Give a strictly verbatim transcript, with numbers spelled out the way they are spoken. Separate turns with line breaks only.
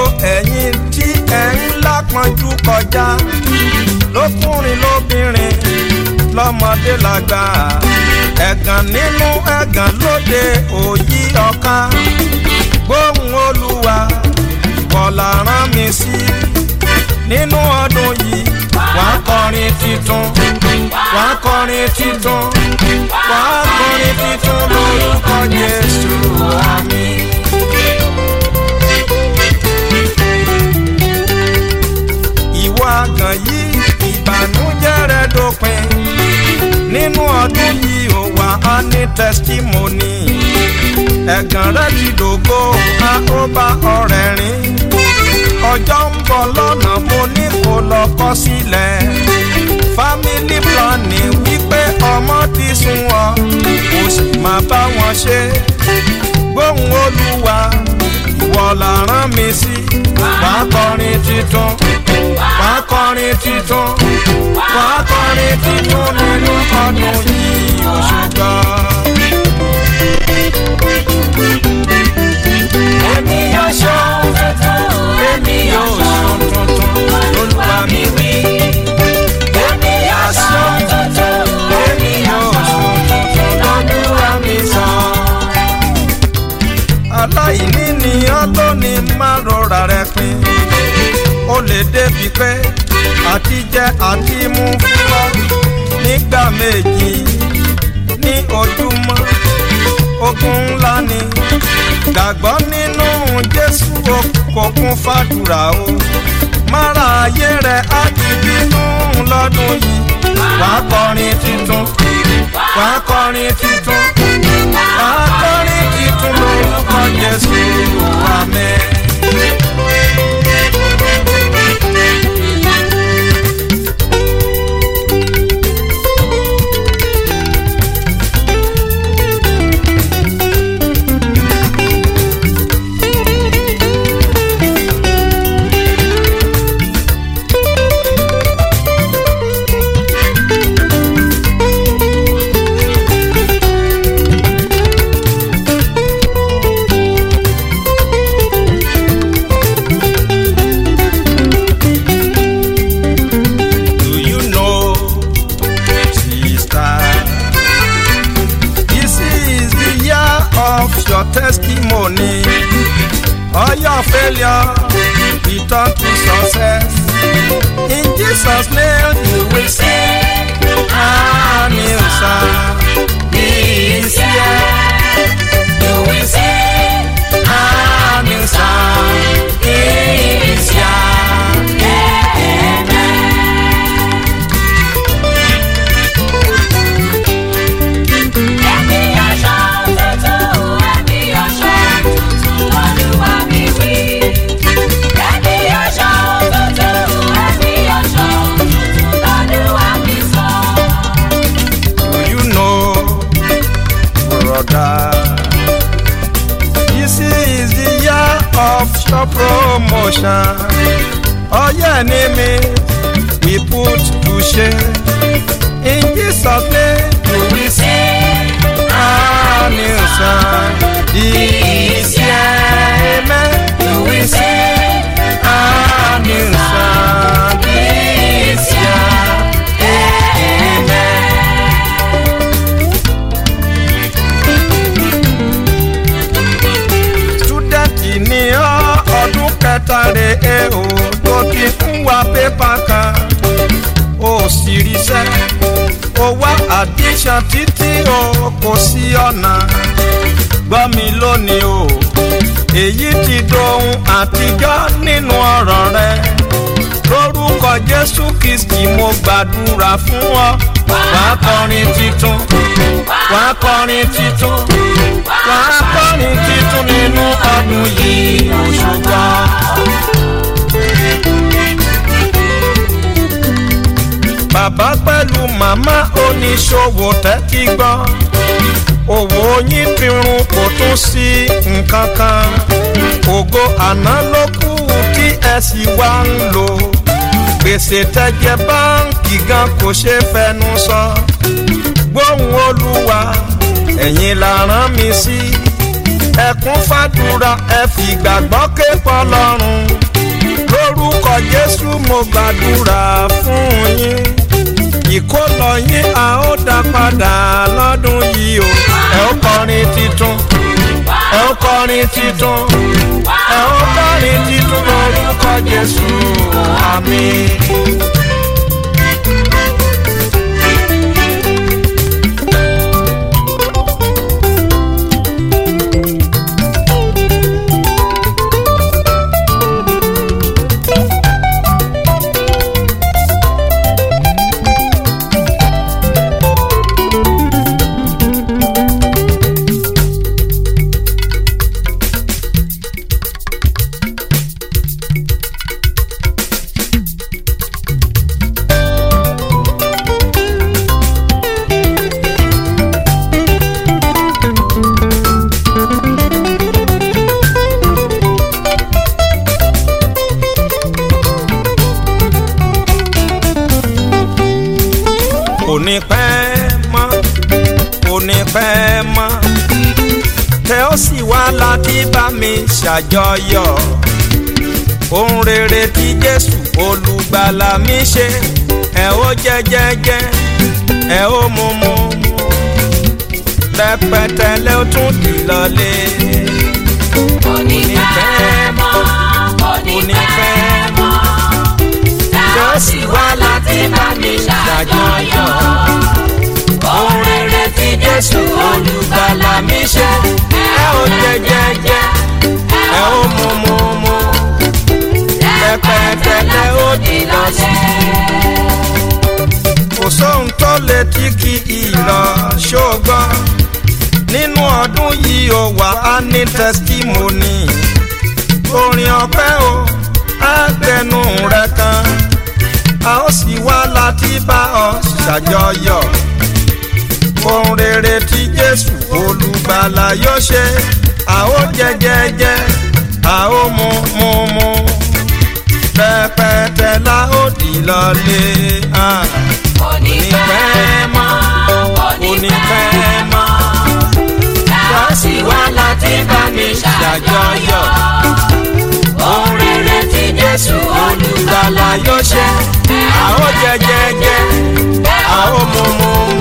gbogbo ẹ̀yin tí ẹ̀ ń lápọ́njú kọjá lọ́kùnrin lóbìnrin lọ́mọdé lágbà ẹ̀gàn nínú ẹ̀gàn lóde òyì ọ̀ka gbóhùn Olúwa ìwọ la rán mi sí nínú ọdún yìí wà á kọrin titun wà á kọrin titun wà á kọrin titun lórúkọ Jésù àmín. Ìwọ àgàn yìí ìbànújẹ́ rẹ dópin nínú ọdún yìí ó wà á ní testimony ẹ̀gàn rẹ ti dògo a ó bá ọ̀rẹ́ rìn ọjọ́ ń bọ̀ lọ́nà mo ní kó lọ kọ sílẹ̀ family planning wípé ọmọ ti sún ọ kò sì máa bá wọn ṣe gbóhùn Olúwa ìwọ la rán mi sí wàá kọrin titun wàá kọrin titun wàá kọrin titun nínú ọdún yìí Òṣùgbà. Èmi yóò ṣọ́ tuntun, èmi yóò ṣọ́ tuntun, Olúwa mi wí. Èmi yóò ṣọ́ tuntun, èmi yóò ṣọ́ tuntun, Olúwa mi sọ. Aláìní ni ọ́ lónìí máa rọra rẹ pin. Ó lè débi pé àti jẹ àti mú fún ọ nígbà méjì ní ojúmọ́. Ogun ńlá ni gbàgbọ́ nínú Jésù kò kún fàdúrà o mára ayé rẹ̀ á ti bínú lọ́dún yìí wàá kọrin titun wàá kọrin titun wàá kọrin titun lórúkọ Jésù àmín. Your testimony, all your failure, return to success. In Jesus' name, you will see a new song. This year, you will see a new song. This year, amen. This is the year of your promotion. All your enemies we put to shame. In Jesus' name you will see a new song. This year, amen, you will see a new song. This year, amen. Ní ọdún kẹta rè é o tó ti fún wa pépà kan ó sì ríṣẹ́ ó wá addition títí o kò sí ọ̀nà gbọ́ mi lónìí o èyí ti dohun àtijọ́ nínú ọ̀rọ̀ rẹ lórúkọ Jésù Kristi mo gbàdúrà fún ọ wàá kọrin titun wàá kọrin titun wàá kọrin titun nínú ọdún yìí Òṣùgbà. Bàbá pẹ̀lú màmá oníṣòwò tẹ́tí gbọ́ òwò yín ti run kò tún sí nǹkan kan ògo àná ló kù tí ẹ sì wá ń lò gbèsè tẹ́jẹ báńkì gan kò ṣe fẹnu sọ gbóhùn Olúwa ẹ̀yin la rán mi sí ẹkún fàdúrà ẹ fìgbàgbọ́ ké pọ̀ lọ́rùn mo gbàdúrà fún yín ìkólọ yín a ó dá padà lọ́dún yìí o. ẹ ó kọrin titun ẹ ó kọrin titun ẹ ó kọrin titun lórúkọ Jésù àmín. Kò ní pẹ́ mọ́ kò ní pẹ́ mọ́ tẹ ó sì wá láti bá mi ṣàjọyọ̀ ohun rere tí Jésù olùgbàlà mi ṣe. ẹ ó jẹ jẹjẹ ẹ ó mu mu mu rẹpẹtẹ lẹ ó tún dì lọlé.
Kò ní pẹ́ mọ́ kò ní pẹ́ mọ́ tẹ ó sì wá láti bá mi ṣàjọyọ̀ ohun rere tí Jésù olùgbàlà mi ṣe.
ẹ ó jẹ jẹjẹ ẹ ó mu mu mu rẹpẹtẹ lẹ ó dì lọlé. kò sóhun tó lè tí kì í lọ ṣógbọ́n nínú ọdún yìí ó wà á ní testimony. orin ọpẹ́ o àgbẹnu rẹ kan a ó sì wá láti bá ọ ṣàjọyọ̀ ohun rere tí Jésù olùgbàlà yóò ṣe. a ó jẹ jẹjẹ a ó mu mu mu rẹpẹtẹ la ó dì lọlé.
Kò ní pẹ́ mọ́ kò ní pẹ́ mọ́ tẹ ó sì wá láti bá mi ṣàjọyọ̀ ohun rere tí Jésù olùgbàlà yóò ṣe.
a ó jẹ jẹjẹ a ó mu mu mu